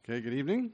Okay, good evening.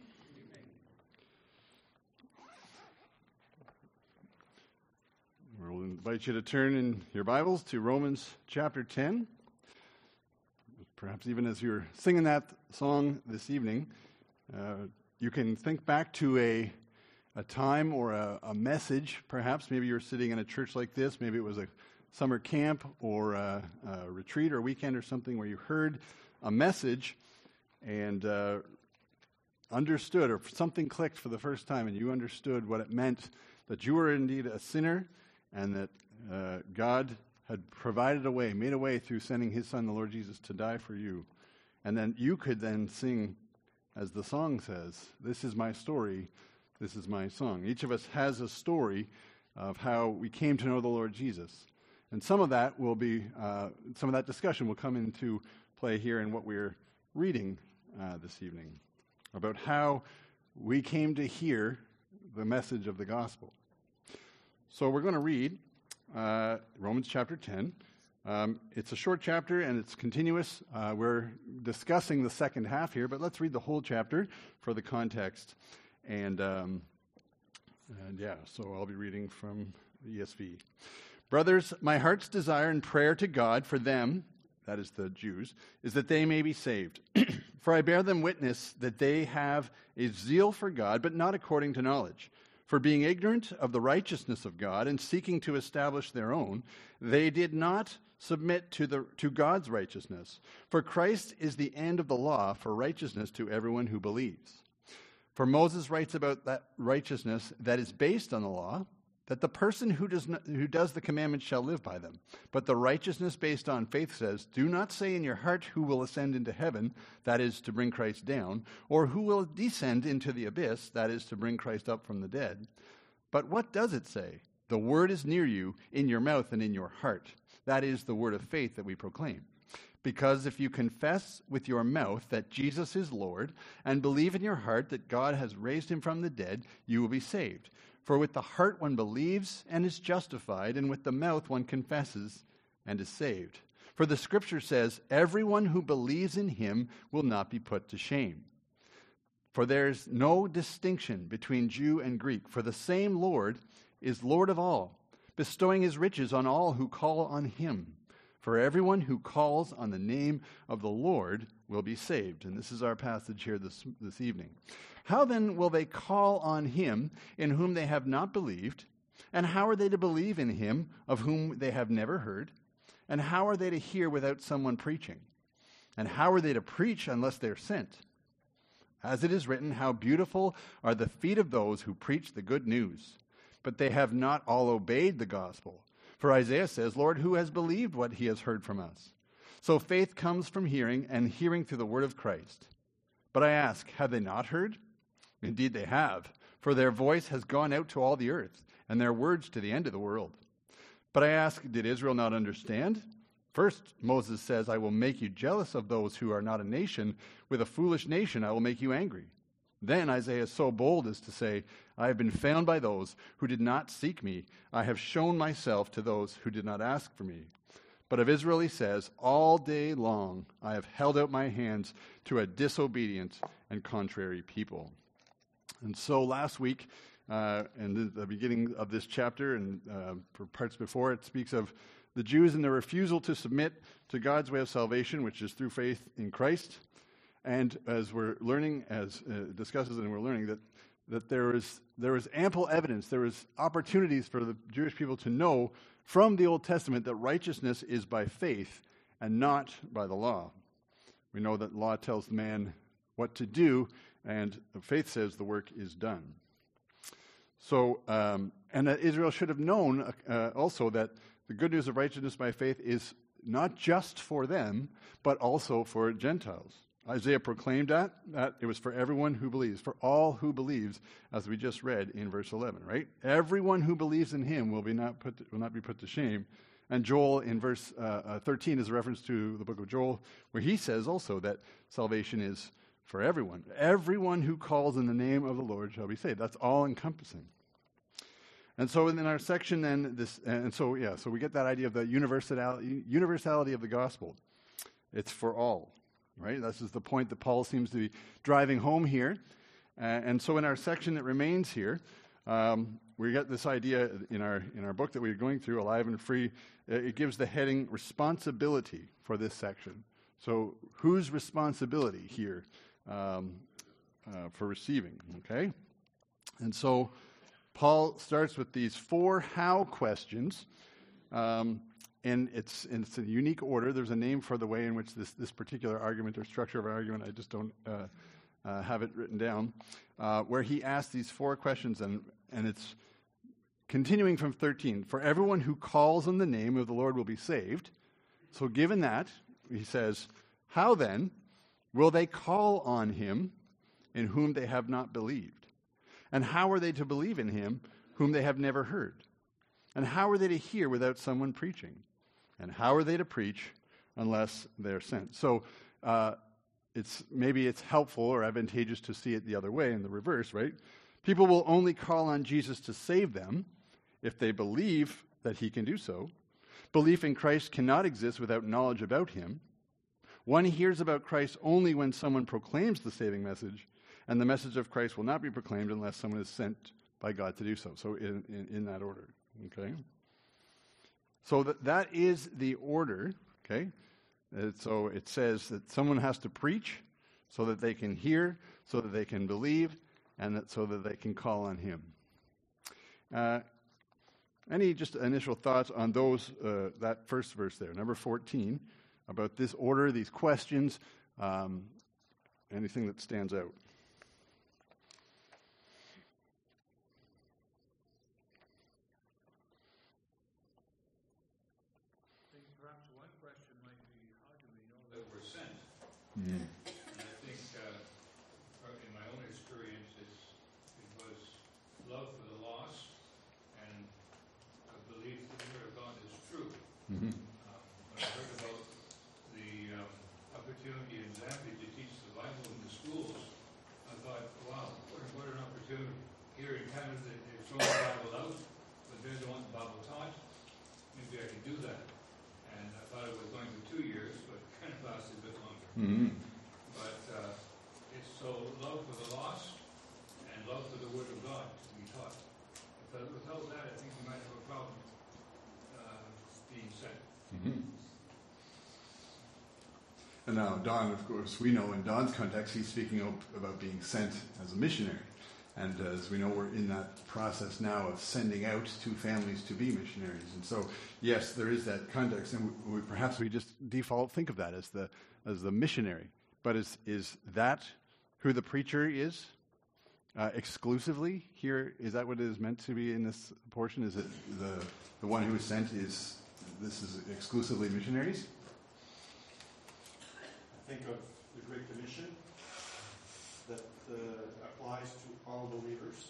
We'll invite you to turn in your Bibles to Romans chapter 10. Perhaps even as you're singing that song this evening, you can think back to a time or a message. Perhaps maybe you're sitting in a church like this. Maybe it was a summer camp or a retreat or a weekend or something where you heard a message and understood, or something clicked for the first time and you understood what it meant that you were indeed a sinner and that God had provided a way, made a way through sending his son, the Lord Jesus, to die for you. And then you could then sing, as the song says, "This is my story, this is my song." Each of us has a story of how we came to know the Lord Jesus. And some of that will be, some of that discussion will come into play here in what we're reading this evening, about how we came to hear the message of the gospel. So we're going to read Romans chapter 10. It's a short chapter and it's continuous. We're discussing the second half here, but let's read the whole chapter for the context. And so I'll be reading from the ESV. Brothers, my heart's desire and prayer to God for them, that is the Jews, is that they may be saved. For I bear them witness that they have a zeal for God, but not according to knowledge. For being ignorant of the righteousness of God and seeking to establish their own, they did not submit to God's righteousness. For Christ is the end of the law for righteousness to everyone who believes. For Moses writes about that righteousness that is based on the law, that the person who does the commandments shall live by them. But the righteousness based on faith says, do not say in your heart who will ascend into heaven, that is to bring Christ down, or who will descend into the abyss, that is to bring Christ up from the dead. But what does it say? The word is near you, in your mouth and in your heart. That is the word of faith that we proclaim. Because if you confess with your mouth that Jesus is Lord, and believe in your heart that God has raised him from the dead, you will be saved. For with the heart one believes and is justified, and with the mouth one confesses and is saved. For the scripture says, everyone who believes in him will not be put to shame. For there is no distinction between Jew and Greek, for the same Lord is Lord of all, bestowing his riches on all who call on him. For everyone who calls on the name of the Lord will be saved. And this is our passage here this evening. How then will they call on him in whom they have not believed? And how are they to believe in him of whom they have never heard? And how are they to hear without someone preaching? And how are they to preach unless they are sent? As it is written, how beautiful are the feet of those who preach the good news. But they have not all obeyed the gospel. For Isaiah says, Lord, who has believed what he has heard from us? So faith comes from hearing, and hearing through the word of Christ. But I ask, have they not heard? Indeed they have, for their voice has gone out to all the earth, and their words to the end of the world. But I ask, did Israel not understand? First, Moses says, I will make you jealous of those who are not a nation. With a foolish nation I will make you angry. Then Isaiah is so bold as to say, I have been found by those who did not seek me. I have shown myself to those who did not ask for me. But of Israel he says, all day long I have held out my hands to a disobedient and contrary people. And so last week, in the beginning of this chapter and for parts before, it speaks of the Jews and their refusal to submit to God's way of salvation, which is through faith in Christ. And as we're learning, as it discusses, and we're learning that there was ample evidence, there was opportunities for the Jewish people to know from the Old Testament that righteousness is by faith and not by the law. We know that law tells the man what to do, and faith says the work is done. So, and that Israel should have known also that the good news of righteousness by faith is not just for them, but also for Gentiles. Isaiah proclaimed that it was for everyone who believes, for all who believes, as we just read in verse 11, right? Everyone who believes in him will not be put to shame. And Joel in verse 13 is a reference to the book of Joel, where he says also that salvation is for everyone. Everyone who calls in the name of the Lord shall be saved. That's all encompassing. And so in our section then, so we get that idea of the universality of the gospel. It's for all. right? This is the point that Paul seems to be driving home here. And so in our section that remains here, we got this idea in our book that we're going through, Alive and Free. It gives the heading responsibility for this section. So whose responsibility here for receiving, okay? And so Paul starts with these 4 how questions, and it's a unique order. There's a name for the way in which this particular argument or structure of argument, I just don't have it written down, where he asks these 4 questions, and it's continuing from 13. For everyone who calls on the name of the Lord will be saved. So given that, he says, how then will they call on him in whom they have not believed? And how are they to believe in him whom they have never heard? And how are they to hear without someone preaching? And how are they to preach unless they're sent? So maybe it's helpful or advantageous to see it the other way, in the reverse, right? People will only call on Jesus to save them if they believe that he can do so. Belief in Christ cannot exist without knowledge about him. One hears about Christ only when someone proclaims the saving message, and the message of Christ will not be proclaimed unless someone is sent by God to do so. So in that order, okay? So that is the order, okay? So it says that someone has to preach so that they can hear, so that they can believe, and so that they can call on him. Any just initial thoughts on that first verse there, number 14, about this order, these questions, anything that stands out? I think perhaps one question might be, how do we know that we're sent? Mm. And I think, in my own experience, it was love for the lost and a belief that the Word of God is true. Mm-hmm. When I heard about the opportunity in Zambia to teach the Bible in the schools, I thought, wow, what an opportunity. Here in Canada, they're throwing the Bible out, but they don't want the Bible taught. Maybe I could do that. And I thought it was going for 2 years, but it kind of lasted a bit longer. Mm-hmm. But it's so love for the lost and love for the Word of God to be taught. But without that, I think we might have a problem being sent. Mm-hmm. And now Don, of course, we know in Don's context, he's speaking about being sent as a missionary. And as we know, we're in that process now of sending out 2 families to be missionaries. And so, yes, there is that context, and perhaps we just default think of that as the missionary. But is that who the preacher is exclusively here? Is that what it is meant to be in this portion? Is it the one who is sent is exclusively missionaries? Think of the Great Commission that applies to all believers.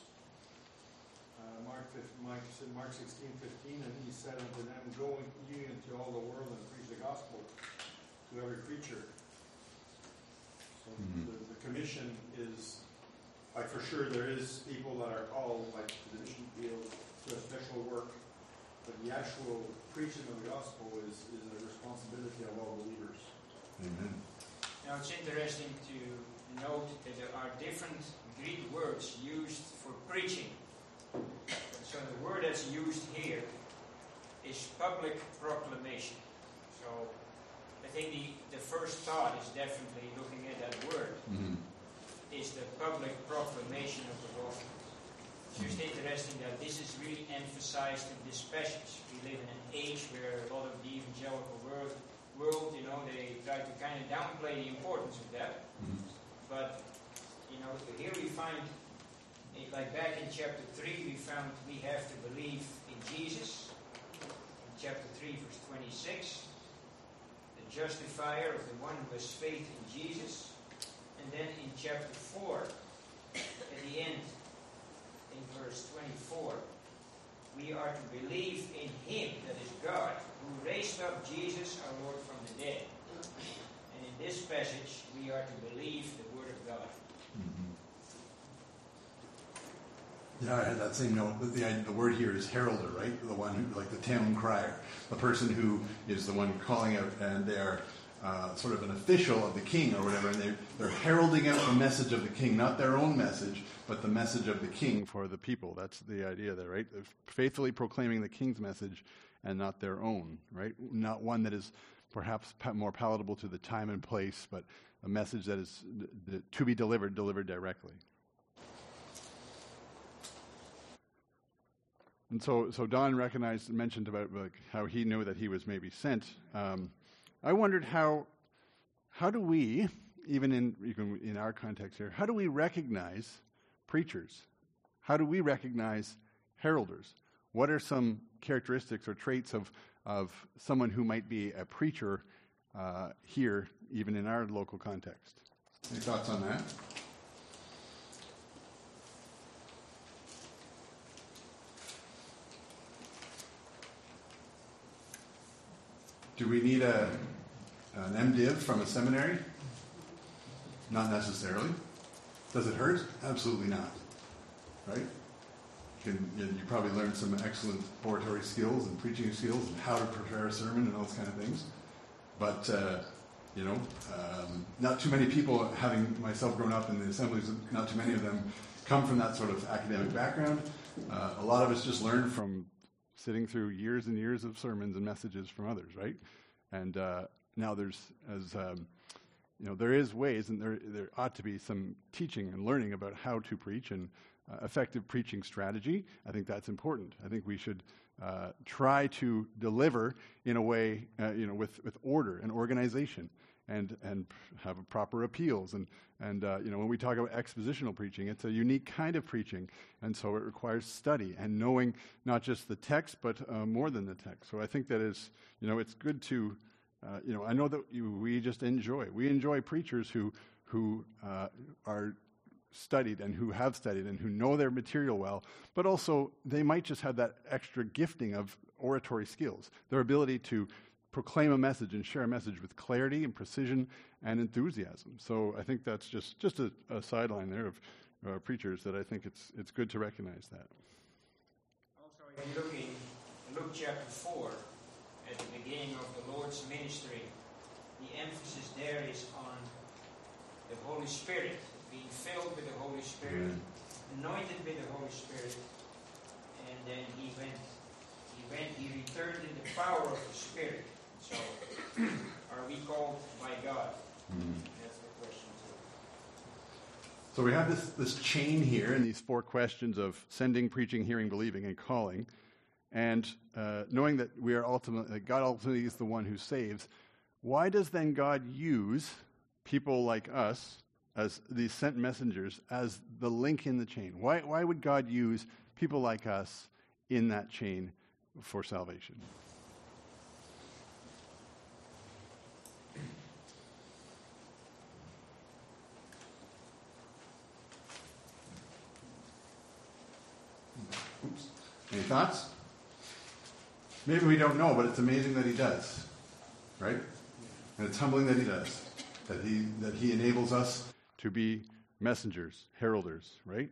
Mark 16:15, and he said unto them, "Go ye into all the world and preach the gospel to every creature." So the commission is, like, for sure there is people that are called, like to the mission field, to a special work, but the actual preaching of the gospel is a responsibility of all believers. Amen. Now it's interesting to note that there are different Greek words used for preaching. So the word that's used here is public proclamation. So I think the first thought is definitely looking at that word, is the public proclamation of the gospel. It's just interesting that this is really emphasized in this passage. We live in an age where a lot of the evangelical world, they try to kind of downplay the importance of that. But, here we find, like back in chapter 3, we found we have to believe in Jesus. In chapter 3, verse 26, the justifier of the one who has faith in Jesus. And then in chapter 4, at the end, in verse 24, we are to believe in him, that is God, who raised up Jesus our Lord from the dead. And in this passage, we are to believe the Word of God. Yeah, I had that same note. The word here is heralder, right? The one who, like the town crier, the person who is the one calling out, and they're sort of an official of the king or whatever, and they're heralding out the message of the king, not their own message, but the message of the king for the people. That's the idea there, right? They're faithfully proclaiming the king's message and not their own, right? Not one that is perhaps more palatable to the time and place, but a message that is to be delivered directly. And so Don mentioned about like how he knew that he was maybe sent. I wondered how do we, even in our context here, how do we recognize preachers? How do we recognize heralders? What are some characteristics or traits of someone who might be a preacher here, even in our local context? Any thoughts on that? Do we need an MDiv from a seminary? Not necessarily. Does it hurt? Absolutely not. Right? You probably learned some excellent oratory skills and preaching skills and how to prepare a sermon and those kind of things. But, not too many people, having myself grown up in the assemblies, not too many of them come from that sort of academic background. A lot of us just learn from sitting through years and years of sermons and messages from others, right? And now there is ways, and there ought to be some teaching and learning about how to preach and effective preaching strategy. I think that's important. I think we should try to deliver in a way, with order and organization, and have proper appeals. And when we talk about expositional preaching, it's a unique kind of preaching, and so it requires study and knowing not just the text, but more than the text. So I think that is, it's good to, I know that we enjoy preachers who are studied and who have studied and who know their material well, but also they might just have that extra gifting of oratory skills, their ability to proclaim a message and share a message with clarity and precision and enthusiasm. So I think that's just a sideline there of preachers that I think it's good to recognize that. Also, if you look in Luke chapter 4, at the beginning of the Lord's ministry, the emphasis there is on the Holy Spirit, being filled with the Holy Spirit, anointed with the Holy Spirit, and then he returned in the power of the Spirit. So, are we called by God? That's the question too. So we have this chain here in these 4 questions of sending, preaching, hearing, believing, and calling, and knowing that God ultimately is the one who saves. Why does then God use people like us as these sent messengers as the link in the chain? Why would God use people like us in that chain for salvation? Oops. Any thoughts? Maybe we don't know, but it's amazing that he does, right? And it's humbling that he does, that he enables us to be messengers, heralders, right?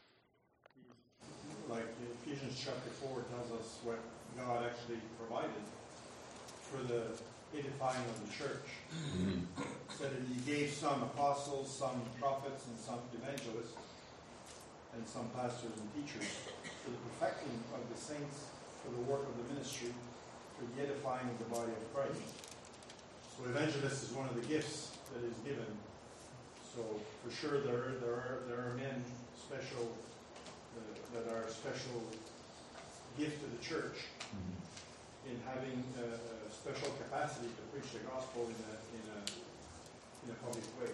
Like Ephesians chapter 4 tells us what God actually provided for the edifying of the church. Said that he gave some apostles, some prophets, and some evangelists, and some pastors and teachers for the perfecting of the saints, for the work of the ministry, for the edifying of the body of Christ. So evangelist is one of the gifts that is given. So for sure there are men special that are a special gift to the church in having a special capacity to preach the gospel in a public way.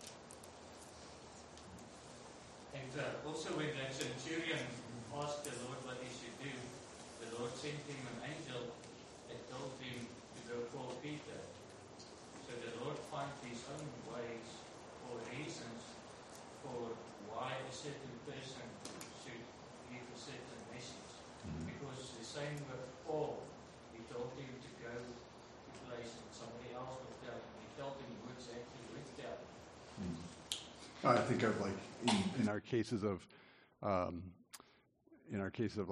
And also when the centurion asked the Lord what he should do, the Lord sent him an angel that told him to go call Peter. So the Lord finds his own ways or reasons for why a certain person should give a certain message. Because the same with Paul, he told him to go to a place and somebody else would tell him. He told him words actually would tell him. I think of like in our cases of like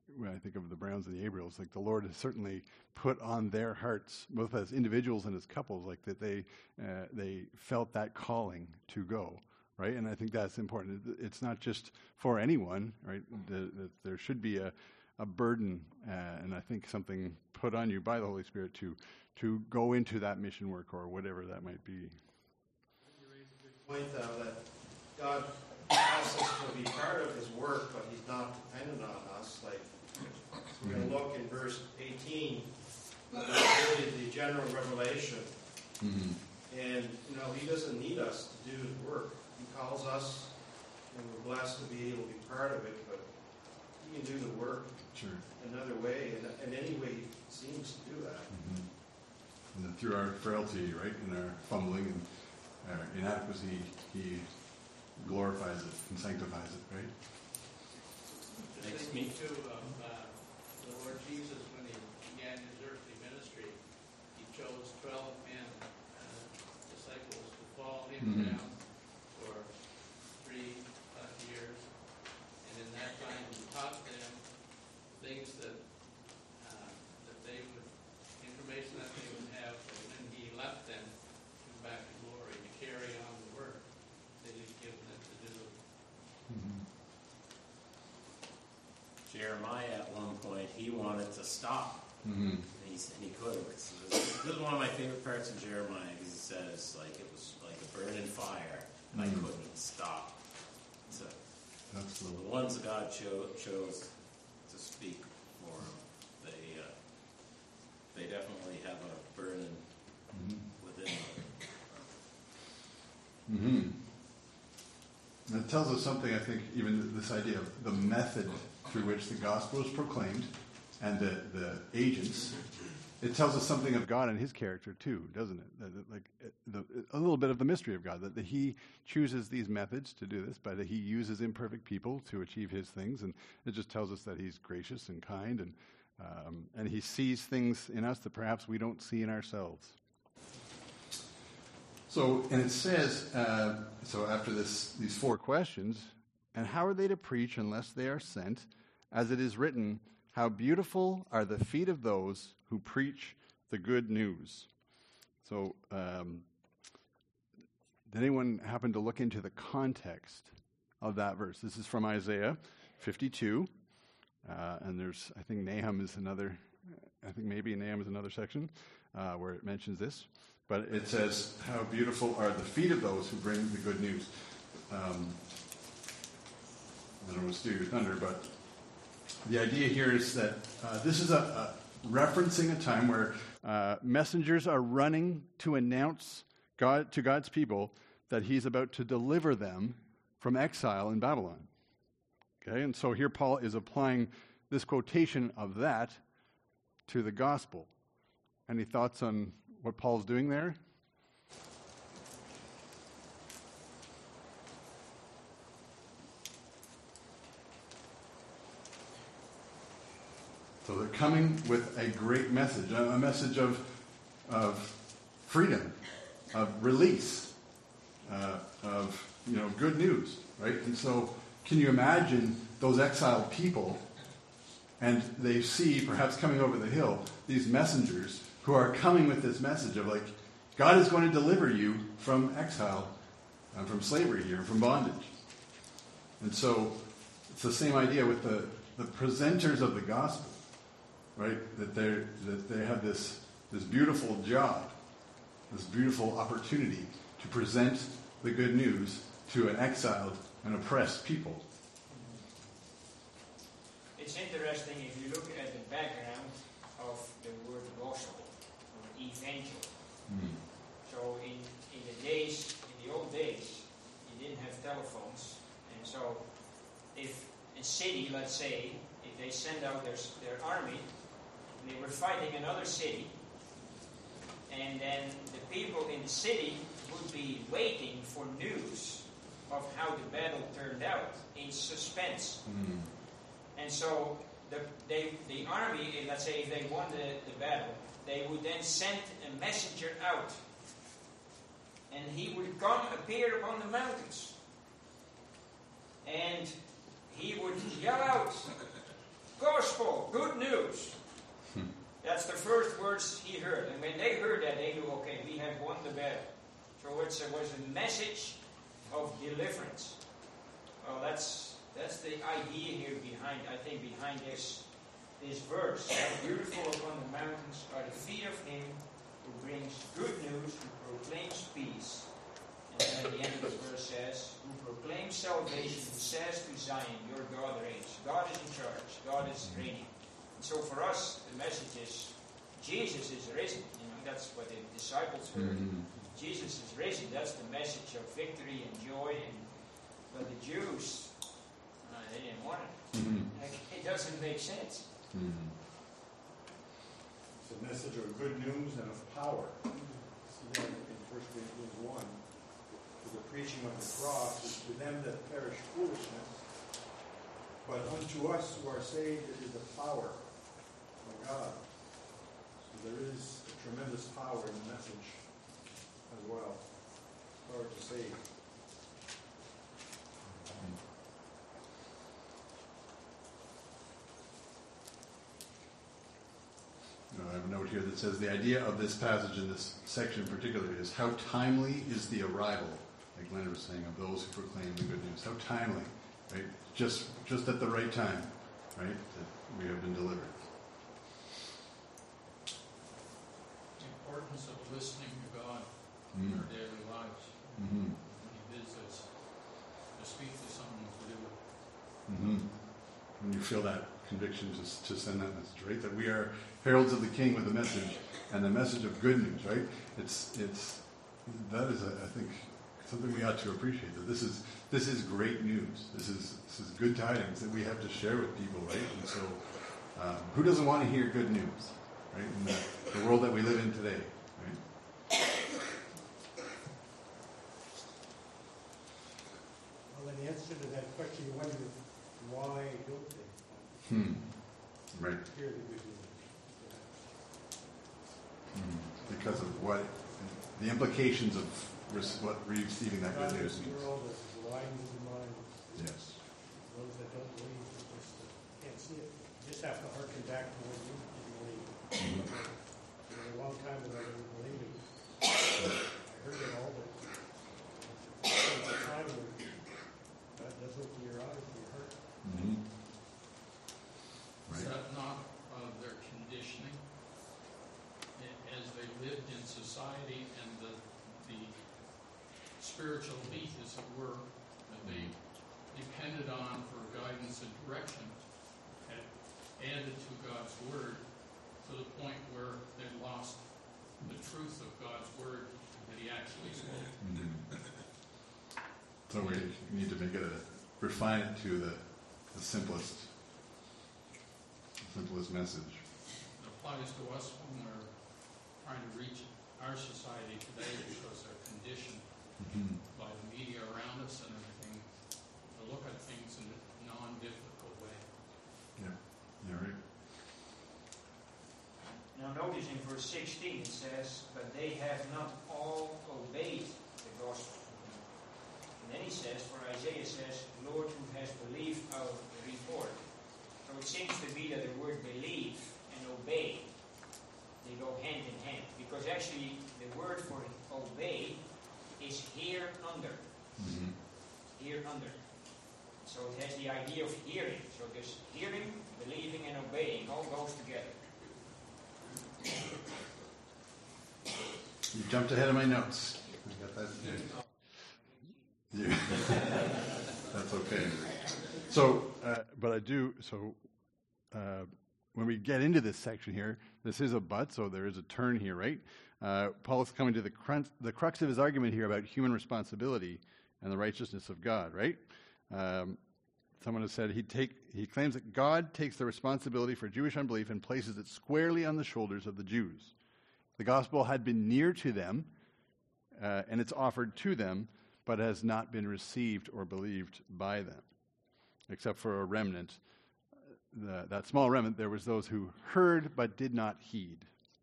when I think of the Browns and the Abriels, like the Lord has certainly put on their hearts, both as individuals and as couples, like that they felt that calling to go, right? And I think that's important. It's not just for anyone, right? There should be a burden, and I think something put on you by the Holy Spirit to go into that mission work or whatever that might be. You raise a good point, though, that God asks us to be part of His work, but He's not dependent on us. Like, we're going to look in verse 18, really the general revelation. Mm-hmm. And, He doesn't need us to do His work. He calls us, and we're blessed to be able to be part of it, but He can do the work another way, and any way He seems to do that. Mm-hmm. And then through our frailty, right, in our fumbling and our inadequacy, He glorifies it and sanctifies it, right? Makes me too of the Lord Jesus when He began His earthly ministry. He chose 12 men, disciples, to follow Him down for 3 years, and in that time He taught them things that they would, information that they would have, and when He left them, come back to glory to carry on the work that He'd given them to do. Mm-hmm. Jeremiah at one point, he wanted to stop. Mm-hmm. And he couldn't. So this is one of my favorite parts of Jeremiah, because he says, like, it was like a burning fire, and I couldn't stop. So the ones that God chose to speak for him, they definitely have a burning within them. Mm-hmm. And it tells us something, I think, even this idea of the method through which the gospel is proclaimed and the agents. It tells us something of God and His character too, doesn't it? A little bit of the mystery of God, that He chooses these methods to do this, but that He uses imperfect people to achieve His things, and it just tells us that He's gracious and kind, and He sees things in us that perhaps we don't see in ourselves. So, and it says, so after these 4 questions, and how are they to preach unless they are sent? As it is written, how beautiful are the feet of those who preach the good news. So, did anyone happen to look into the context of that verse? This is from Isaiah 52, and there's, I think Nahum is another section where it mentions this. But it says, how beautiful are the feet of those who bring the good news. I don't want to steal your thunder, but the idea here is that this is referencing a time where messengers are running to announce to God's people that He's about to deliver them from exile in Babylon. Okay, and so here Paul is applying this quotation of that to the gospel. Any thoughts on what Paul's doing there? So they're coming with a great message, a message of freedom, of release, of good news, right? And so, can you imagine those exiled people, and they see, perhaps coming over the hill, these messengers who are coming with this message of like, God is going to deliver you from exile, from slavery here, from bondage. And so, it's the same idea with the presenters of the gospel. Right, that they have this beautiful job, this beautiful opportunity to present the good news to an exiled and oppressed people. It's interesting if you look at the background of the word gospel or evangel. So in the old days, you didn't have telephones, and so if a city, let's say, if they send out their army. They were fighting another city, and then the people in the city would be waiting for news of how the battle turned out in suspense. And so the army, let's say if they won the battle, they would then send a messenger out, and he would appear upon the mountains, and he would yell out, Gospel, good news. That's the first words he heard. And when they heard that, they knew, okay, we have won the battle. So it was a message of deliverance. Well, that's the idea here behind this verse. How beautiful upon the mountains are the feet of him who brings good news, who proclaims peace. And then at the end of the verse says, who proclaims salvation, who says to Zion, your God reigns. God is in charge. God is reigning. And so for us, the message is, Jesus is risen. That's what the disciples heard. Jesus is risen. That's the message of victory and joy. But the Jews, they didn't want it. It doesn't make sense. It's a message of good news and of power. See that in 1 Corinthians 1. For the preaching of the cross is to them that perish foolishness, but unto us who are saved it is the power of God. So there is a tremendous power in the message as well. Power to save. I have a note here that says the idea of this passage in this section in particular is how timely is the arrival, like Leonard was saying, of those who proclaim the good news. How timely, right? Just at the right time, right? That we have been delivered. The importance of listening to God in our daily lives. When he visits, to speak to someone to do it. When you feel that conviction to send that message, right? That we are heralds of the King with a message, and the message of good news, right? That is, I think, something we ought to appreciate. That this is great news. This is good tidings that we have to share with people, right? And so, who doesn't want to hear good news, right? In the world that we live in today, right? Well, in answer to that question, you wonder why don't they Right. hear the good news? Because of what the implications of what receiving that good news This means. world is widens the mind. Yes. Those that don't believe just can't see it. You just have to harken back to when you didn't believe. For a long time that I didn't believe it. I heard it all, but there was a time when God does open your eyes and your heart. Is that not their conditioning as they lived in society and the spiritual elite, as it were, that they depended on for guidance and direction, had added to God's Word to the point where they lost the truth of God's Word that He actually spoke. So we need to refine it to the simplest message. It applies to us when we're trying to reach our society today because they're conditioned by the media around us and everything to look at things in a non-difficult way. Yeah, right. Now notice in verse 16 it says, but they have not all obeyed the gospel. And then he says, for Isaiah says, Lord, who has believed our report. So it seems to be that the word believe and obey, they go hand in hand. Because actually the word for obey is here under. Here under. So it has the idea of hearing. So this hearing, believing, and obeying all goes together. You jumped ahead of my notes. I got that. Yeah. That's okay. So, but I do. So, when we get into this section here, this is a but, so there is a turn here, right? Paul is coming to the crux of his argument here about human responsibility and the righteousness of God, right? Someone has said he claims that God takes the responsibility for Jewish unbelief and places it squarely on the shoulders of the Jews. The gospel had been near to them, and it's offered to them, but has not been received or believed by them, except for a remnant. That small remnant, there was those who heard but did not heed.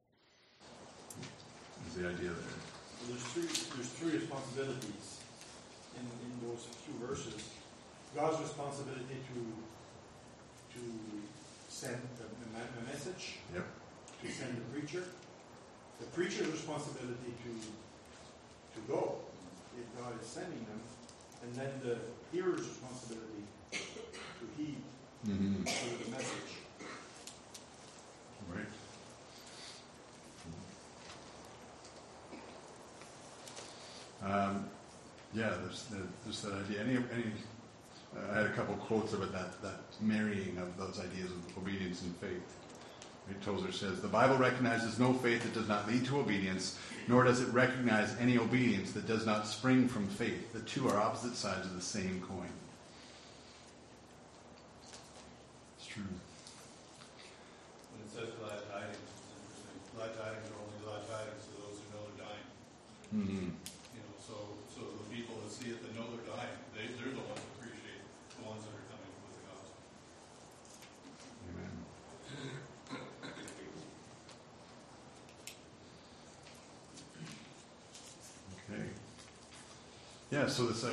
Is the idea there? There's three responsibilities in those few verses. God's responsibility to send a message, Yep. to send the preacher. The preacher's responsibility to go, if God is sending them, and then the hearer's responsibility to heed Mm-hmm. the message. Right. Yeah, there's that idea. I had a couple quotes about that marrying of those ideas of obedience and faith. Right, Tozer says, the Bible recognizes no faith that does not lead to obedience, nor does it recognize any obedience that does not spring from faith. The two are opposite sides of the same coin. It's true. When it says glad tidings, it's interesting. Glad tidings are only glad tidings to those who know they're dying. Mm-hmm. You know, so the people that see it, that know they're dying, they're the ones that appreciate the ones that are coming with the gospel. Amen. Okay. Yeah, so this,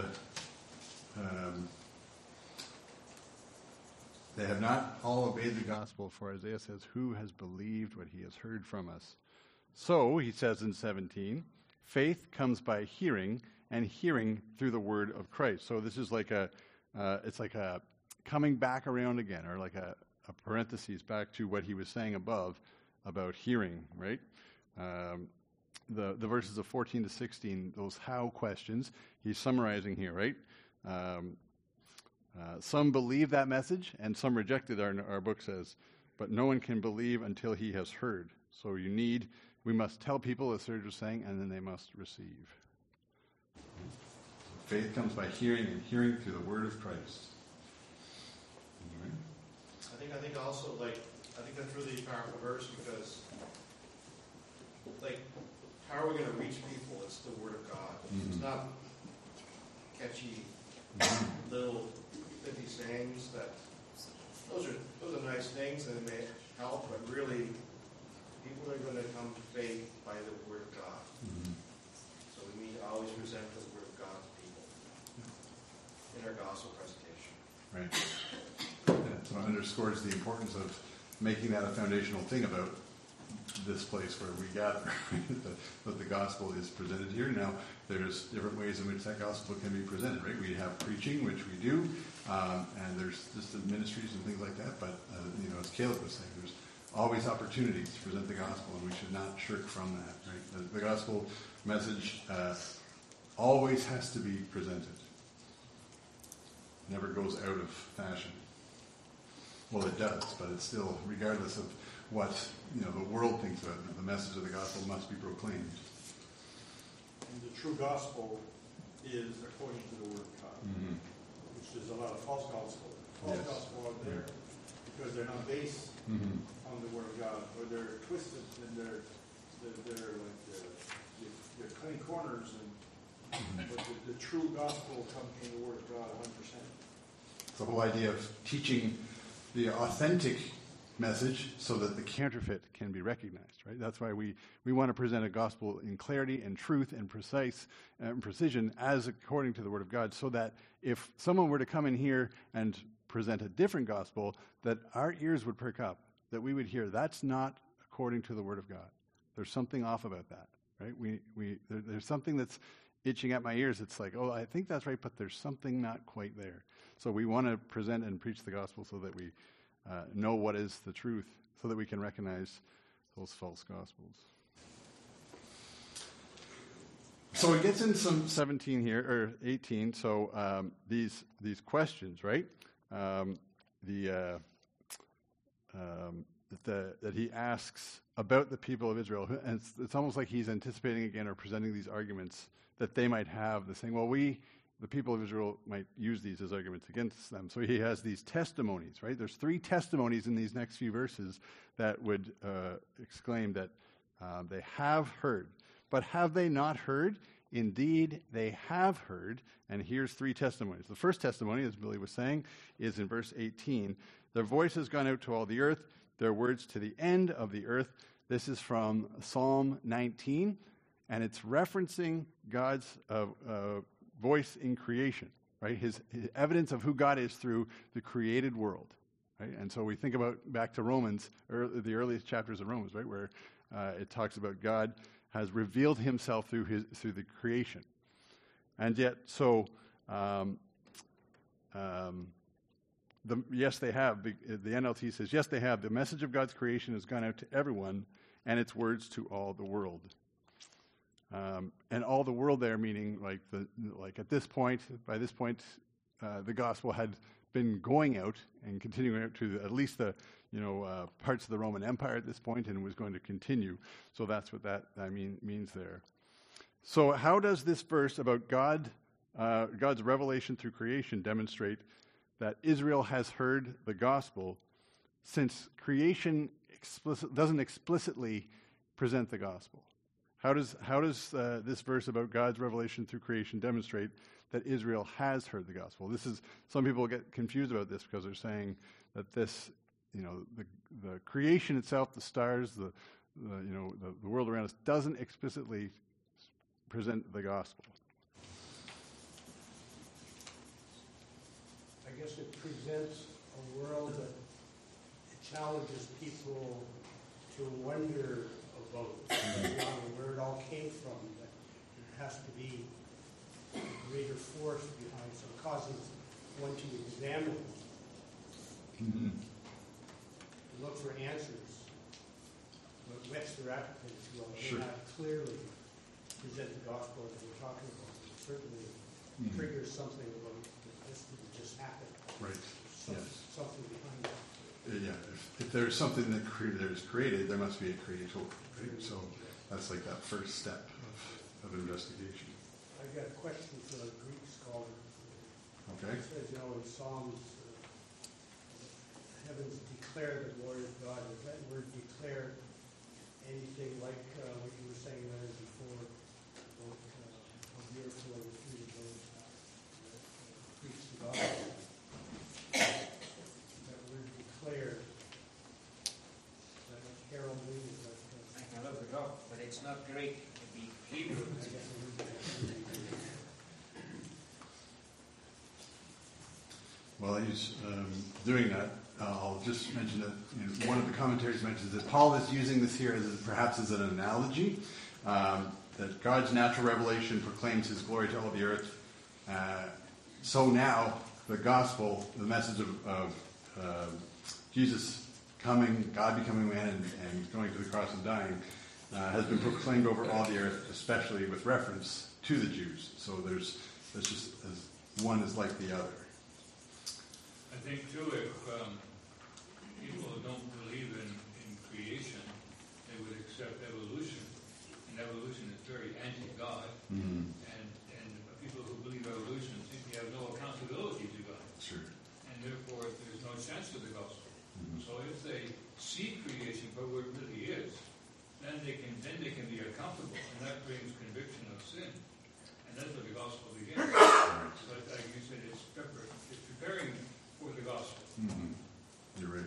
they have not all obeyed the gospel, for Isaiah says, who has believed what he has heard from us? So, he says in 17, faith comes by hearing, and hearing through the word of Christ. So this is like it's like a coming back around again, or like a parenthesis back to what he was saying above about hearing, right? The verses of 14 to 16, those how questions, he's summarizing here, right? Some believe that message, and some rejected, our book says, but no one can believe until he has heard. So we must tell people, as Serge was saying, and then they must receive. Faith comes by hearing, and hearing through the word of Christ. Right? I think also, I think that's really a powerful verse because, how are we going to reach people? It's the word of God. Mm-hmm. It's not catchy little pithy sayings those are nice things and they may help, but really people are going to come to faith by the word of God. Mm-hmm. So we need to always present the word of God to people in our gospel presentation. Right. Yeah, so it underscores the importance of making that a foundational thing about this place where we gather, that the gospel is presented here. Now, there's different ways in which that gospel can be presented, right? We have preaching, which we do, and there's just the ministries and things like that, but, as Caleb was saying, there's always opportunities to present the gospel, and we should not shirk from that, right? The gospel message always has to be presented. Never goes out of fashion. Well, it does, but it's still, regardless of what the world thinks of it, the message of the gospel must be proclaimed. And the true gospel is according to the word of God, Mm-hmm. which is a lot of false gospel. Yes. Gospel out there because they're not based Mm-hmm. on the word of God, or they're twisted and they're cutting corners. But the true gospel comes from the word of God 100%. The whole idea of teaching the authentic message so that the counterfeit can be recognized, right? That's why we want to present a gospel in clarity and truth and precise and precision as according to the word of God, so that if someone were to come in here and present a different gospel, that our ears would perk up, that we would hear that's not according to the word of God. There's something off about that, right? There's something that's itching at my ears. It's like, oh, I think that's right, but there's something not quite there. So we want to present and preach the gospel so that we know what is the truth, so that we can recognize those false gospels. So it gets in some 17 here, or 18. So these questions, right? That he asks about the people of Israel, and it's almost like he's anticipating again or presenting these arguments that they might have, the saying, well, the people of Israel might use these as arguments against them. So he has these testimonies, right? There's 3 testimonies in these next few verses that would exclaim that they have heard. But have they not heard? Indeed, they have heard. And here's 3 testimonies. The first testimony, as Billy was saying, is in verse 18. Their voice has gone out to all the earth, their words to the end of the earth. This is from Psalm 19, and it's referencing God's voice in creation, right? His evidence of who God is through the created world. right? And so we think about back to Romans, the earliest chapters of Romans, right, where it talks about God has revealed himself through the creation. And yet, so, yes, they have. The NLT says, yes, they have. The message of God's creation has gone out to everyone, and its words to all the world. And all the world there, meaning like at this point, by this point, the gospel had been going out and continuing out to at least the parts of the Roman Empire at this point, and was going to continue. So that's what that means there. So how does this verse about God's revelation through creation demonstrate that Israel has heard the gospel, since creation doesn't explicitly present the gospel? How does this verse about God's revelation through creation demonstrate that Israel has heard the gospel? Some people get confused about this because they're saying that this, the creation itself, the stars, the world around us, doesn't explicitly present the gospel. I guess it presents a world that challenges people to wonder about where it all came from, that there has to be a greater force behind, so it causes one to examine, to look for answers, what whets their appetite, if you will. Sure. They not clearly present the gospel that we're talking about. It certainly triggers something about this didn't just happen. Right. Something behind it. Yeah, if there's something that is created, there must be a creator. Right? So that's like that first step of investigation. I've got a question for a Greek scholar. Okay. It says, in Psalms, heavens declare the glory of God. Does that word declare anything like what you were saying there before about how beautiful are the feet of those that preach the gospel? That word declare, is that what Carol means? I can look it up, but it's not Greek. It'd be Hebrew. While he's doing that, I'll just mention that one of the commentaries mentions that Paul is using this here perhaps as an analogy, that God's natural revelation proclaims his glory to all the earth. So now, the gospel, the message of Jesus coming, God becoming man and going to the cross and dying, has been proclaimed over all the earth, especially with reference to the Jews. So there's just one is like the other. I think, too, if people don't believe in creation, they would accept evolution. And evolution is very anti-God. Mm-hmm. And people who believe evolution simply have no accountability to God. Sure. And therefore, there's no sense to the gospel. Mm-hmm. So if they see creation for what it really is, then they can be accountable. And that brings conviction of sin. And that's where the gospel begins. Right. But like you said, it's preparing for the gospel. Mm-hmm. You're right.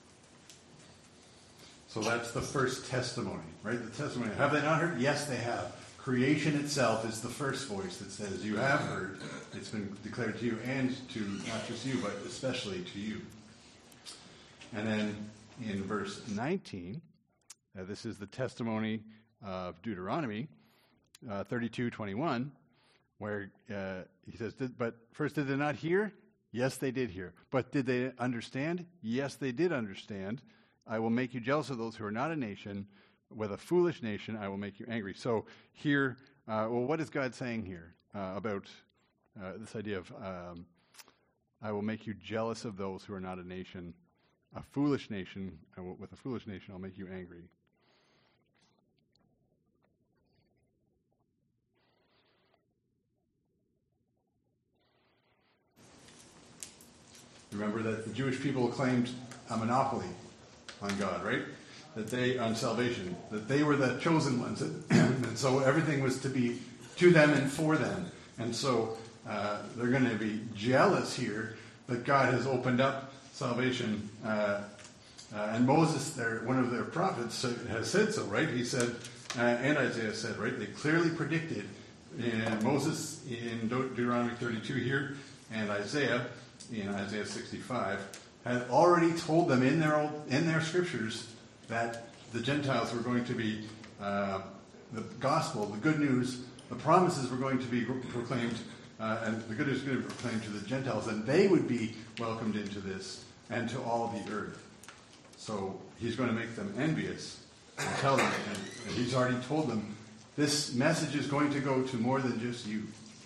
So that's the first testimony, right? The testimony. Have they not heard? Yes, they have. Creation itself is the first voice that says, you have heard. It's been declared to you, and to not just you, but especially to you. And then in verse 19, this is the testimony of Deuteronomy 32:21, where he says, but first, did they not hear? Yes, they did hear. But did they understand? Yes, they did understand. I will make you jealous of those who are not a nation. With a foolish nation, I will make you angry. So here, what is God saying here about this idea of I will make you jealous of those who are not a nation? A foolish nation, with a foolish nation, I'll make you angry. Remember that the Jewish people claimed a monopoly on God, right? On salvation, that they were the chosen ones, and so everything was to be to them and for them. And so they're going to be jealous here that God has opened up salvation. And Moses, one of their prophets, has said so, right? He said, and Isaiah said, right? They clearly predicted, and Moses in Deuteronomy 32 here, and Isaiah in Isaiah 65, had already told them in their scriptures that the Gentiles were going to be the gospel, the good news, the promises were going to be proclaimed, and the good news was going to be proclaimed to the Gentiles, and they would be welcomed into this and to all the earth. So he's going to make them envious and tell them, and he's already told them, this message is going to go to more than just you.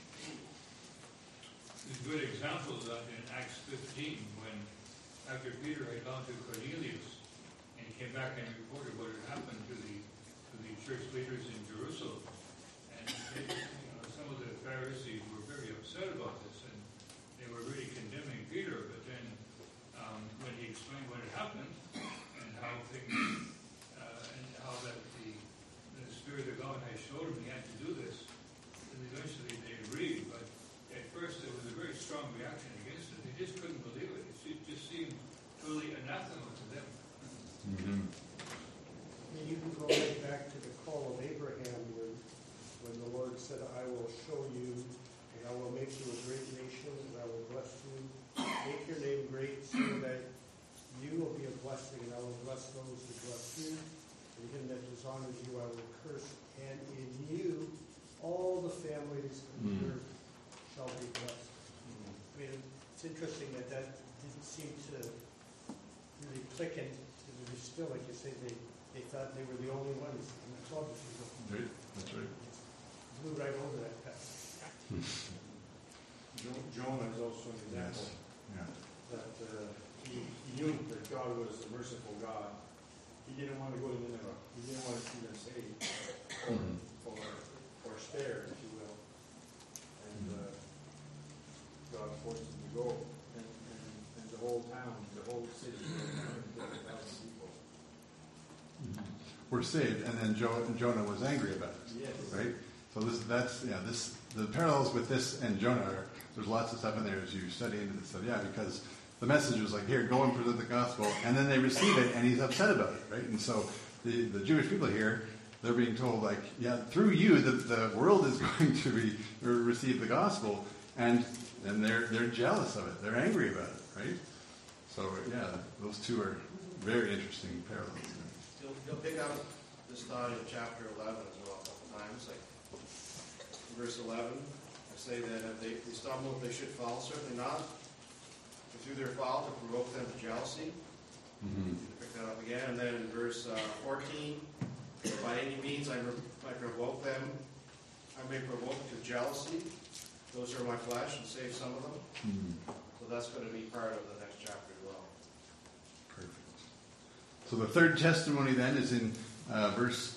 There's a good example of that in Acts 15, when after Peter had gone to Cornelius and he came back and reported what had happened to the church leaders in Jerusalem. And they, some of the Pharisees were very upset about this, and they were really condemning Peter. But then when he explained what had happened and how things, and how that the Spirit of God had showed him he had to do this, and eventually they agreed. But at first there was a very strong reaction against it. They just couldn't believe it. It just seemed totally anathema to them. Mm-hmm. And you can go right back to the call of Abraham when the Lord said, I will show you, and I will make you a great nation, and I will bless you, make your name great, so that you will be a blessing, and I will bless those who bless you, and him that dishonors you I will curse, and in you all the families of the earth shall be blessed. I mean, it's interesting that didn't seem to really click in. It was still, like you say, they thought they were the only ones. And that's obviously Right. That's right. blew right over that path. Jonah is also an example Yeah. that he knew that God was a merciful God. He didn't want to go to Nineveh. He didn't want to see them saved or spared, if you will. And God forced him to go. And the whole town, the whole city, 150,000 people. Were saved, and then Jonah was angry about it. Yes. Right? So the parallels with this and Jonah there's lots of stuff in there as you study into this stuff. Yeah, because the message was like, here, go and present the gospel, and then they receive it, and he's upset about it, right? And so the Jewish people here, they're being told, like, yeah, through you, the world is going to receive the gospel, and they're jealous of it. They're angry about it, right? So, yeah, those two are very interesting parallels. You'll pick up this thought in chapter 11 as well a couple times. Like verse 11, I say that if they stumble, if they should fall, certainly not. But through their fall, to provoke them to jealousy. Mm-hmm. Pick that up again. And then in verse 14, by any means I may provoke them. I may provoke to jealousy. Those are my flesh, and save some of them. Mm-hmm. So that's going to be part of the next chapter as well. Perfect. So the third testimony then is in verse.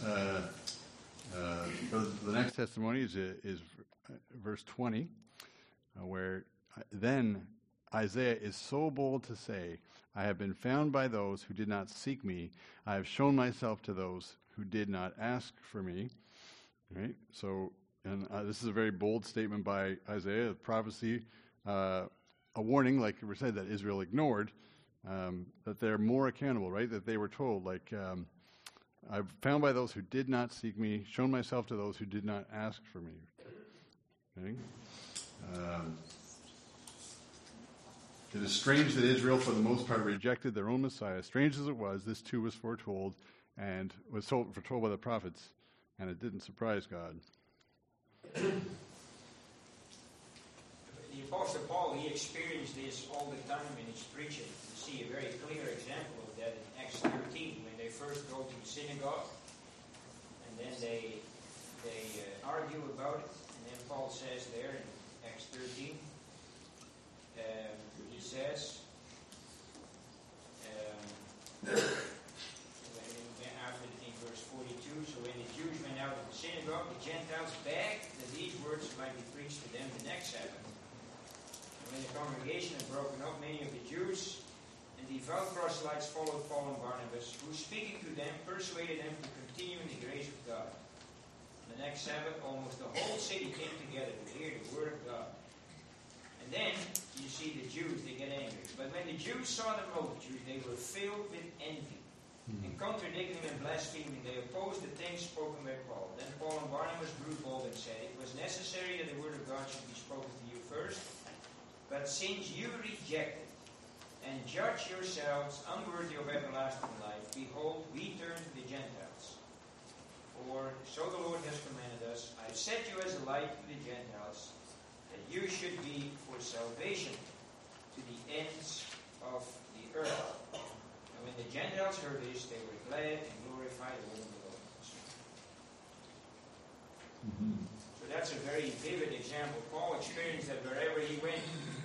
The next testimony is verse 20, where then Isaiah is so bold to say, "I have been found by those who did not seek me. I have shown myself to those who did not ask for me." Right. So, and this is a very bold statement by Isaiah, a prophecy, a warning, like we said, that Israel ignored. That they're more accountable, right? That they were told, like, I've found by those who did not seek me, shown myself to those who did not ask for me. Okay? It is strange that Israel, for the most part, rejected their own Messiah. Strange as it was, this too was foretold and was foretold by the prophets, and it didn't surprise God. The Apostle Paul, he experienced this all the time in his preaching. You see a very clear example of that in Acts 13, when they first go to the synagogue, and then they argue about it. And then Paul says there in Acts 13, he says, in verse 42, so when the Jews went out of the synagogue, the Gentiles begged that these words might be preached to them the next Sabbath. When the congregation had broken up, many of the Jews and devout proselytes followed Paul and Barnabas, who, speaking to them, persuaded them to continue in the grace of God. On the next Sabbath, almost the whole city came together to hear the word of God. And then, you see the Jews, they get angry. But when the Jews saw the multitude, they were filled with envy. And contradicting and blaspheming, they opposed the things spoken by Paul. Then Paul and Barnabas grew bold and said, "It was necessary that the word of God should be spoken to you first. But since you reject it and judge yourselves unworthy of everlasting life. Behold, we turn to the Gentiles. For so the Lord has commanded us, I have set you as a light to the Gentiles, that you should be for salvation to the ends of the earth. And when the Gentiles heard this, they were glad and glorified the Lord of the Lord. So that's a very vivid example. Paul experienced that wherever he went.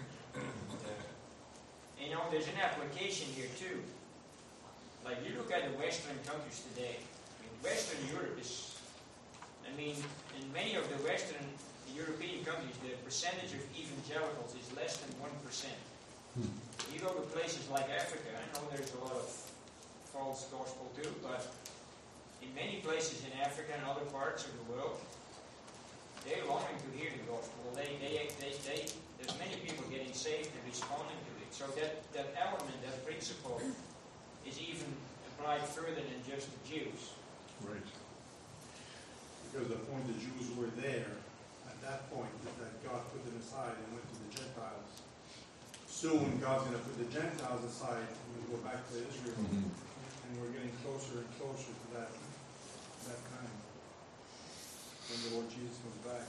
You know, there's an application here too. Like you look at the Western countries today. I mean, Western Europe is, in many of the Western European countries, the percentage of evangelicals is less than 1%. You go to places like Africa, I know there's a lot of false gospel too, but in many places in Africa and other parts of the world, they're longing to hear the gospel. There's many people getting saved and responding to it. So that element, that principle, is even applied further than just the Jews. Right. Because the point the Jews were there at that point is that God put them aside and went to the Gentiles. Soon God's going to put the Gentiles aside and we'll go back to Israel. And we're getting closer and closer to that time when the Lord Jesus comes back.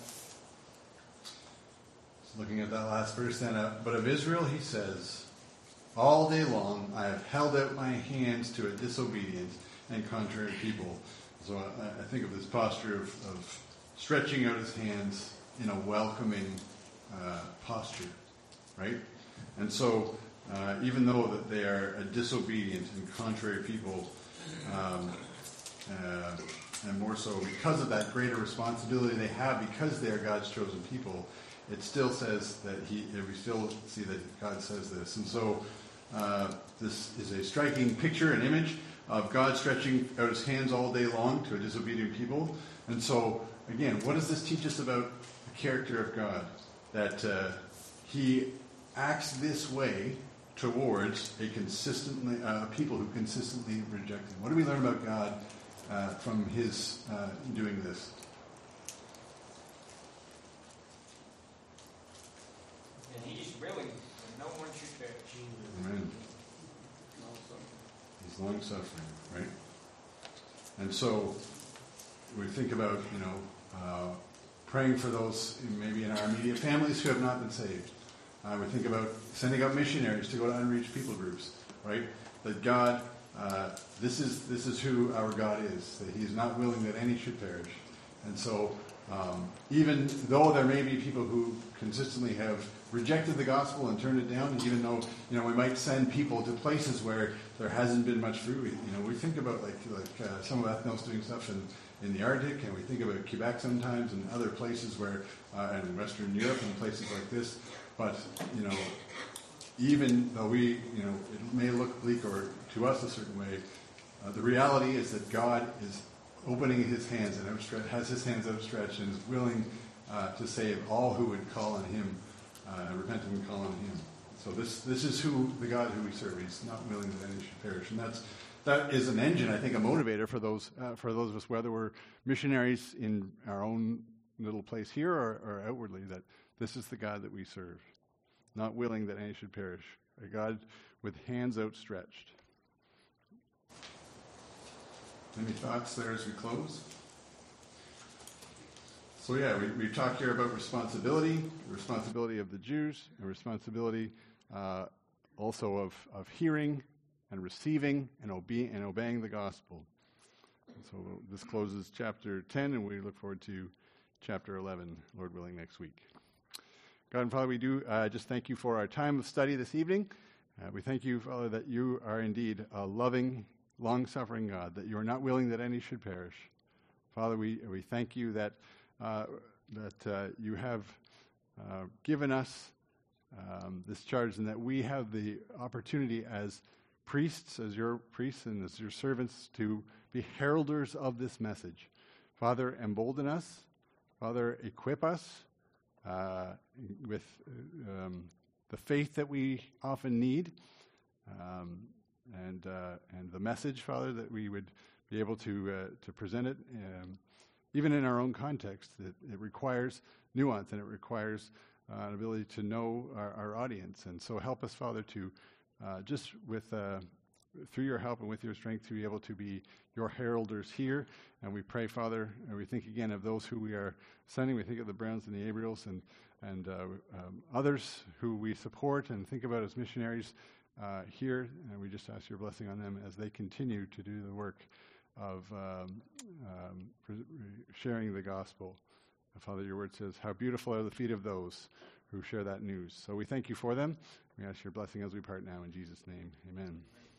Looking at that last verse then, but of Israel he says, all day long I have held out my hands to a disobedient and contrary people. So I think of this posture of stretching out his hands in a welcoming posture, right? And so even though that they are a disobedient and contrary people, and more so because of that greater responsibility they have because they are God's chosen people, it still says that we still see that God says this. And so this is a striking picture, an image of God stretching out his hands all day long to a disobedient people. And so, again, what does this teach us about the character of God? That he acts this way towards people who consistently reject him. What do we learn about God from his doing this? And he's willing that no one should perish. Amen. He's long-suffering, right? And so we think about, praying for those maybe in our immediate families who have not been saved. We think about sending out missionaries to go to unreached people groups, right? That God, this is who our God is. That He is not willing that any should perish. And so, even though there may be people who consistently have rejected the gospel and turned it down, and even though we might send people to places where there hasn't been much fruit, we think about like some of Ethnos doing stuff in the Arctic, and we think about Quebec sometimes and other places where, and Western Europe and places like this. But even though it may look bleak or to us a certain way, the reality is that God is opening His hands and has His hands outstretched and is willing to save all who would call on Him, repent and call on Him. So this is the God who we serve. He's not willing that any should perish, and that is an engine, I think, a motivator for those of us, whether we're missionaries in our own little place here or outwardly, that this is the God that we serve, not willing that any should perish, a God with hands outstretched. Any thoughts there as we close? So we've talked here about responsibility of the Jews, and responsibility also of hearing and receiving and obeying the gospel. So this closes chapter 10, and we look forward to chapter 11, Lord willing, next week. God and Father, we do just thank you for our time of study this evening. We thank you, Father, that you are indeed a loving, long-suffering God, that you are not willing that any should perish. Father, we thank you that you have given us this charge, and that we have the opportunity as priests, as your priests and as your servants, to be heralders of this message. Father, embolden us. Father, equip us with the faith that we often need, and the message, Father, that we would be able to present it, even in our own context. It requires nuance, and it requires an ability to know our audience. And so help us, Father, to just with through your help and with your strength to be able to be your heralders here. And we pray, Father, and we think again of those who we are sending. We think of the Browns and the Abriels and others who we support and think about as missionaries here. And we just ask your blessing on them as they continue to do the work of sharing the gospel. Father, your word says, how beautiful are the feet of those who share that news. So we thank you for them. We ask your blessing as we part now. In Jesus' name, amen.